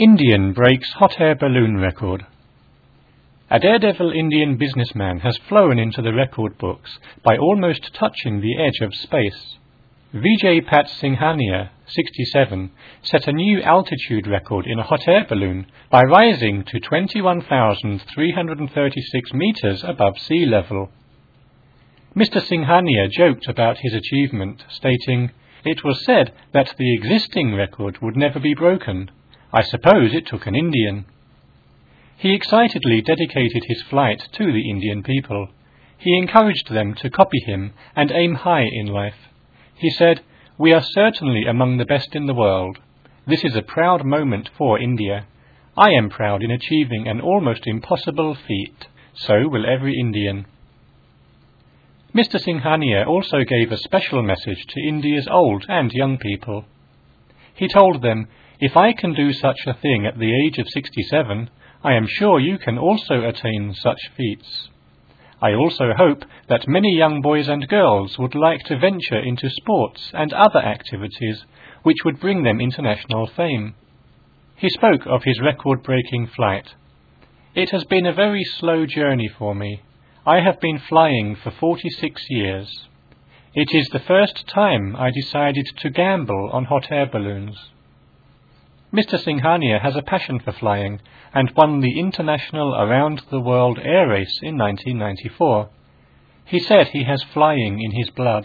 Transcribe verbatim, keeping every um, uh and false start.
Indian breaks hot air balloon record. A daredevil Indian businessman has flown into the record books by almost touching the edge of space. Vijay Pat Singhania, sixty-seven, set a new altitude record in a hot air balloon by rising to twenty-one thousand three hundred thirty-six meters above sea level. Mister Singhania joked about his achievement, stating, "It was said that the existing record would never be broken. I suppose it took an Indian." He excitedly dedicated his flight to the Indian people. He encouraged them to copy him and aim high in life. He said, "We are certainly among the best in the world. This is a proud moment for India. I am proud in achieving an almost impossible feat. So will every Indian." Mister Singhania also gave a special message to India's old and young people. He told them, "If I can do such a thing at the age of sixty-seven, I am sure you can also attain such feats. I also hope that many young boys and girls would like to venture into sports and other activities which would bring them international fame." He spoke of his record-breaking flight. "It has been a very slow journey for me. I have been flying for forty-six years. It is the first time I decided to gamble on hot air balloons." Mister Singhania has a passion for flying and won the International Around the World Air Race in nineteen ninety-four. He said he has flying in his blood.